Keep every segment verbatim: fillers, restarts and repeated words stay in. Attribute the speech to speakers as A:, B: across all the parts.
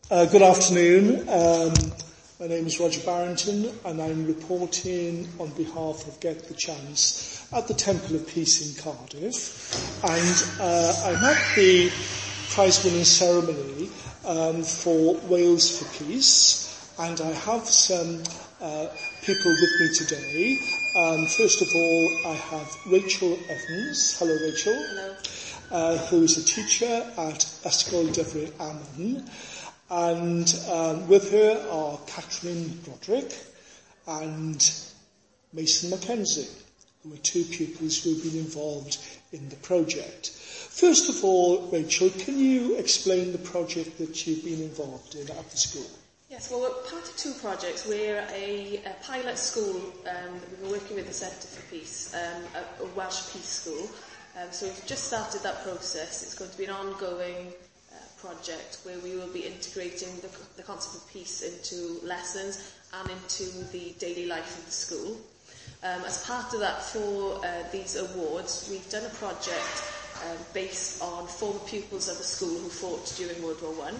A: Uh, good afternoon. Um, my name is Roger Barrington and I'm reporting on behalf of Get the Chance at the Temple of Peace in Cardiff. And uh, I'm at the prize-winning ceremony um, for Wales for Peace, and I have some uh, people with me today. Um, first of all, I have Rachel Evans. Hello, Rachel.
B: Hello.
A: Uh, who is a teacher at Ysgol Dyfrig Aman. And um, with her are Catherine Broderick and Mason Mackenzie, who are two pupils who have been involved in the project. First of all, Rachel, can you explain the project that you've been involved in at the school?
B: Yes, well, we're part of two projects. We're a, a pilot school um, that we've been working with the Centre for Peace, um, a, a Welsh Peace School. Um, so we've just started that process. It's going to be an ongoing project where we will be integrating the, the concept of peace into lessons and into the daily life of the school. Um, as part of that, for uh, these awards, we've done a project uh, based on former pupils of the school who fought during World War One.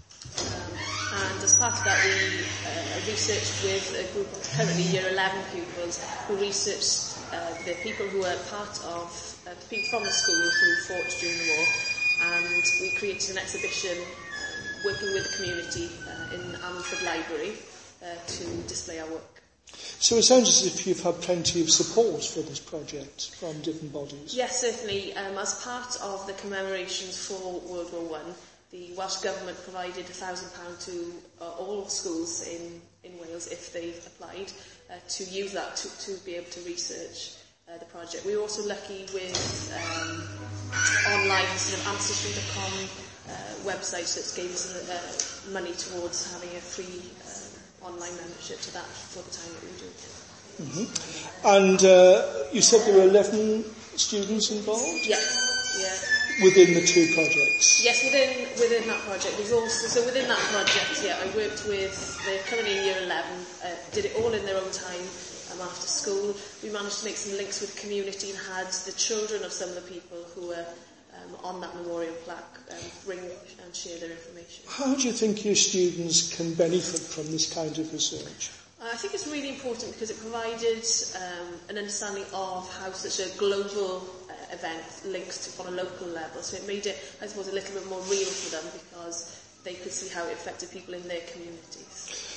B: Um, and as part of that, we uh, researched with a group of currently year eleven pupils who researched uh, the people who were part of uh, the people from the school who fought during the war. And we created an exhibition um, working with the community uh, in Ammanford Library uh, to display our work.
A: So it sounds as if you've had plenty of support for this project from different bodies.
B: Yes, certainly. Um, as part of the commemorations for World War One, the Welsh Government provided one thousand pounds to uh, all schools in, in Wales, if they applied, uh, to use that to, to be able to research Uh, the project. We were also lucky with um, online sort of ancestry dot com uh, website that gave us uh, money towards having a free uh, online membership to that for the time that we were doing it.
A: Mm-hmm. And uh, you said there were eleven students involved?
B: Yeah, yeah.
A: Within the two projects?
B: Yes, within within that project. There's also so within that project, yeah, I worked with the currently in year eleven, uh, did it all in their own time. Um, after school, we managed to make some links with the community and had the children of some of the people who were um, on that memorial plaque um, bring and share their information.
A: How do you think your students can benefit from this kind of research?
B: Uh, I think it's really important because it provided um, an understanding of how such a global uh, event links to, on a local level. So it made it, I suppose, a little bit more real for them because they could see how it affected people in their communities.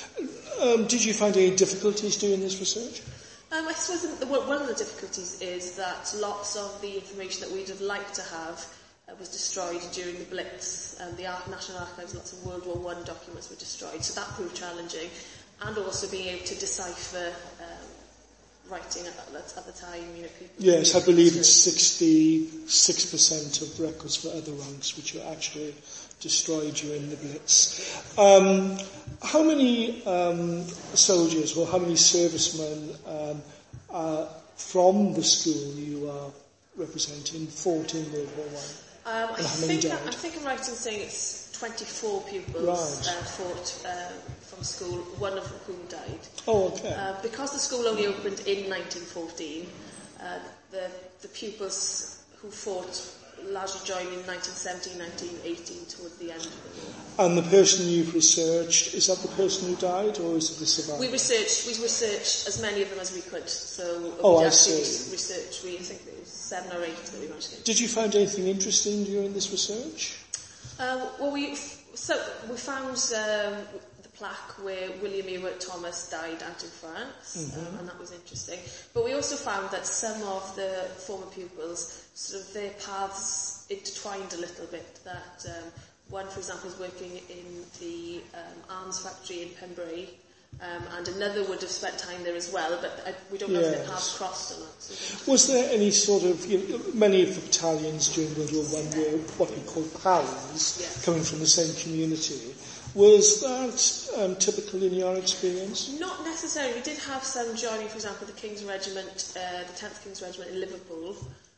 A: Um, did you find any difficulties doing this research?
B: Um, I suppose the, one of the difficulties is that lots of the information that we'd have liked to have uh, was destroyed during the Blitz. Um, the Ar- National Archives, lots of World War One documents were destroyed, so that proved challenging. And also being able to decipher um, writing at, at, at the time. You know, people
A: yes, I believe it's sixty-six percent of records for other ranks which were actually destroyed during the Blitz. Um, how many um, soldiers or how many servicemen um, uh, from the school you are representing fought in World War One?
B: Um, I,
A: and how many
B: think
A: died?
B: I, I think I'm right in saying it's twenty-four pupils
A: right.
B: uh, fought uh, from school, one of whom died.
A: Oh, okay.
B: Uh, because the school only opened in nineteen fourteen, uh, the, the pupils who fought largely joined in nineteen seventeen, nineteen eighteen toward the end of the war.
A: And the person you've researched, is that the person who died or is it the survivor?
B: We researched, we researched as many of them as we could. So
A: oh,
B: we
A: I
B: actually
A: see.
B: researched, we, I think it was seven or eight that we managed to get.
A: Did you find anything interesting during this research?
B: Uh, well, we, so we found um, the plaque where William Ewart Thomas died out in France, mm-hmm. um, and that was interesting. But we also found that some of the former pupils, sort of their paths intertwined a little bit. That um, one, for example, is working in the um, arms factory in Pembrey, um, and another would have spent time there as well, but uh, we don't know
A: yes.
B: if their paths crossed or not. So
A: was there any sort of, you know, many of the battalions during World War One were what we call pals,
B: yes.
A: coming from the same community. Was that um, typical in your experience?
B: Not necessarily. We did have some joining, for example, the King's Regiment, uh, the tenth King's Regiment in Liverpool.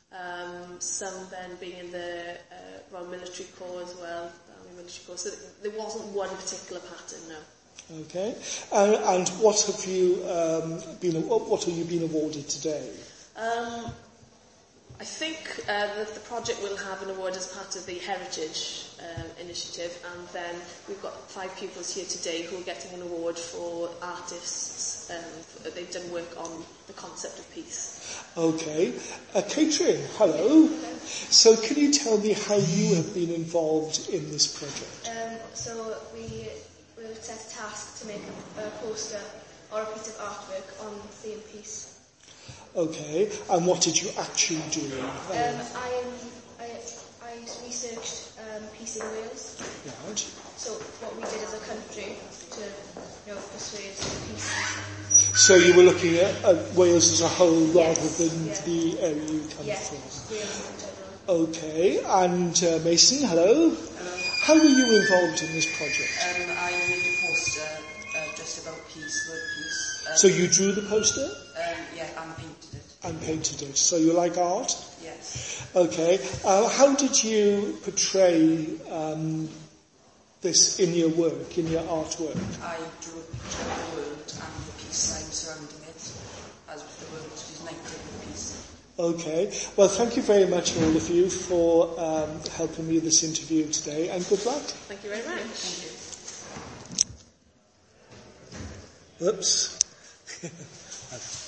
B: Um, some then being in the uh, Royal Military Corps as well, Army Military Corps. So there wasn't one particular pattern, no.
A: Okay. And, and what have you um, been? What have you been awarded today?
B: Um, I I think uh, that the project will have an award as part of the Heritage um, Initiative, and then we've got five pupils here today who are getting an award for artists. Um, they've done work on the concept of peace.
A: Okay. Uh, Catherine, hello. So can you tell me how you have been involved in this project?
C: Um, so we were set a task to make a, a poster or a piece of artwork on theme peace.
A: Okay, and what did you actually do?
C: Um, I, I, I researched um, peace in Wales.
A: Right.
C: So what we did as a country to, you know, persuade peace.
A: So you were looking at, at Wales as a whole rather
C: Yes,
A: than
C: yeah.
A: the area you come
C: Yeah,
A: from?
C: Wales in general.
A: Okay, and uh, Mason, hello.
D: Hello.
A: How were you involved in this project?
D: Um, I made a poster uh, just about peace, word peace. Um,
A: So you drew the poster
D: Um, yeah, and painted it.
A: and painted it. So you like art?
D: Yes.
A: Okay. Uh, how did you portray um, this in your work, in your artwork?
D: I drew a picture of the world and the peace sign surrounding it, as if the world is united with peace.
A: Okay. Well, thank you very much, all of you, for um, helping me with this interview today, and good luck.
B: Thank you very much.
D: Thank you.
A: Oops.